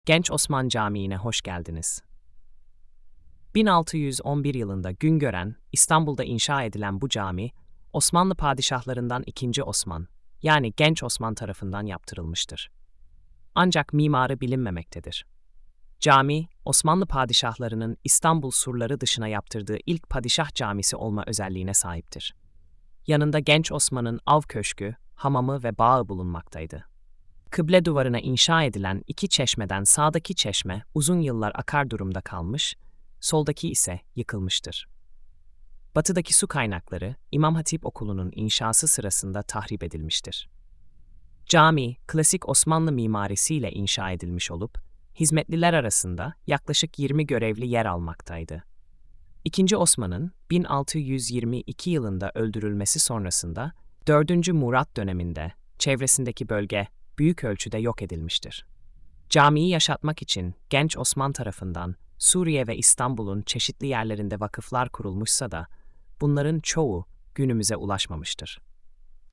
Genç Osman Camii'ne hoş geldiniz. 1611 yılında Güngören, İstanbul'da inşa edilen bu cami, Osmanlı padişahlarından II. Osman, yani Genç Osman tarafından yaptırılmıştır. Ancak mimarı bilinmemektedir. Cami, Osmanlı padişahlarının İstanbul surları dışına yaptırdığı ilk padişah camisi olma özelliğine sahiptir. Yanında Genç Osman'ın av köşkü, hamamı ve bağı bulunmaktaydı. Kıble duvarına inşa edilen iki çeşmeden sağdaki çeşme uzun yıllar akar durumda kalmış, soldaki ise yıkılmıştır. Batıdaki su kaynakları İmam Hatip Okulu'nun inşası sırasında tahrip edilmiştir. Cami, klasik Osmanlı mimarisiyle inşa edilmiş olup, hizmetliler arasında yaklaşık 20 görevli yer almaktaydı. II. Osman'ın 1622 yılında öldürülmesi sonrasında 4. Murat döneminde çevresindeki bölge büyük ölçüde yok edilmiştir. Camiyi yaşatmak için Genç Osman tarafından Suriye ve İstanbul'un çeşitli yerlerinde vakıflar kurulmuşsa da bunların çoğu günümüze ulaşmamıştır.